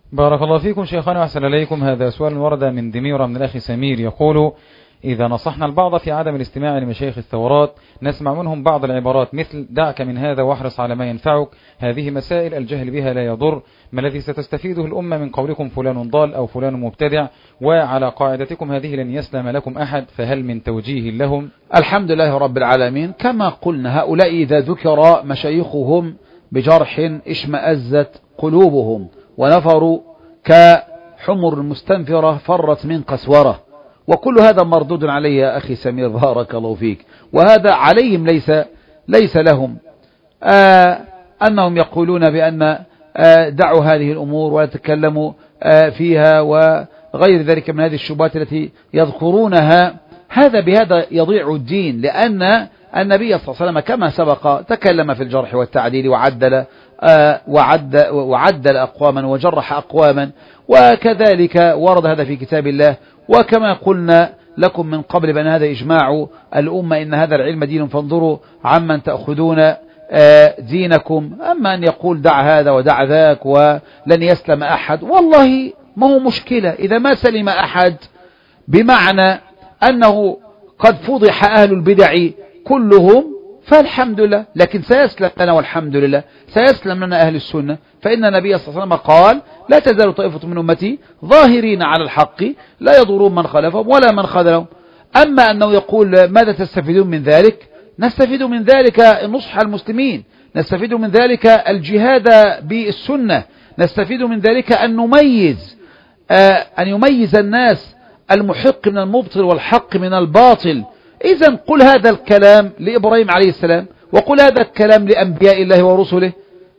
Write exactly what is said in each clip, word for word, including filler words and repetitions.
بارك الله فيكم شيخنا وأحسن إليكم. هذا سؤال ورد من دميرة من الأخ سمير يقول: إذا نصحنا البعض في عدم الاستماع لمشايخ الثورات نسمع منهم بعض العبارات مثل دعك من هذا واحرص على ما ينفعك. هذه مسائل الجهل بها لا يضر، ما الذي ستستفيده الأمة من قولكم فلان ضال أو فلان مبتدع؟ وعلى قاعدتكم هذه لن يسلم لكم أحد، فهل من توجيه لهم؟ الحمد لله رب العالمين. كما قلنا هؤلاء إذا ذكر مشايخهم بجرح اشمأزت قلوبهم ونفروا كحمر المستنفرة فرت من قسورة، وكل هذا مردود عليه يا أخي سمير بارك الله فيك، وهذا عليهم ليس ليس لهم. آه أنهم يقولون بأن آه دعوا هذه الأمور ولا تكلموا آه فيها وغير ذلك من هذه الشبهات التي يذكرونها، هذا بهذا يضيع الدين، لأن النبي صلى الله عليه وسلم كما سبق تكلم في الجرح والتعديل وعدل آه وعد وعدل أقواما وجرح أقواما، وكذلك ورد هذا في كتاب الله. وكما قلنا لكم من قبل بأن هذا إجماع الأمة، إن هذا العلم دين فانظروا عمن تأخذون آه دينكم. أما أن يقول دع هذا ودع ذاك ولن يسلم أحد، والله ما هو مشكلة إذا ما سلم أحد، بمعنى أنه قد فضح أهل البدع كلهم فالحمد لله، لكن سيسلم لنا والحمد لله، سيسلم لنا أهل السنة، فإن النبي صلى الله عليه وسلم قال: لا تزال طائفة من أمتي ظاهرين على الحق لا يضرون من خالفهم ولا من خذلهم. أما أنه يقول ماذا تستفيدون من ذلك؟ نستفيد من ذلك نصح المسلمين، نستفيد من ذلك الجهاد بالسنة، نستفيد من ذلك أن نميز آه أن يميز الناس المحق من المبطل والحق من الباطل. إذن قل هذا الكلام لإبراهيم عليه السلام، وقل هذا الكلام لأنبياء الله ورسله،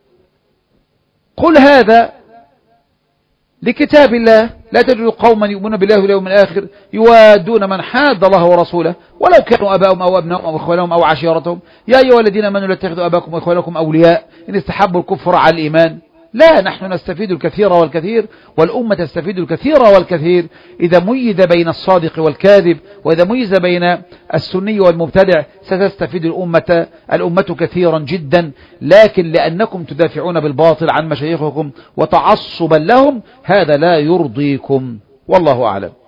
قل هذا لكتاب الله: لا تجد قوما يؤمنون بالله واليوم الآخر يوادون من حاد الله ورسوله ولو كانوا أباهم أو أبنائهم أو إخوانهم أو عشيرتهم يا أيها الذين آمنوا لا تتخذوا أباكم وإخوانكم أولياء إن استحبوا الكفر على الإيمان. لا، نحن نستفيد الكثير والكثير، والأمة تستفيد الكثير والكثير إذا ميز بين الصادق والكاذب، وإذا ميز بين السني والمبتدع ستستفيد الأمة الأمة كثيرا جدا. لكن لأنكم تدافعون بالباطل عن مشايخكم وتعصبا لهم، هذا لا يرضيكم، والله أعلم.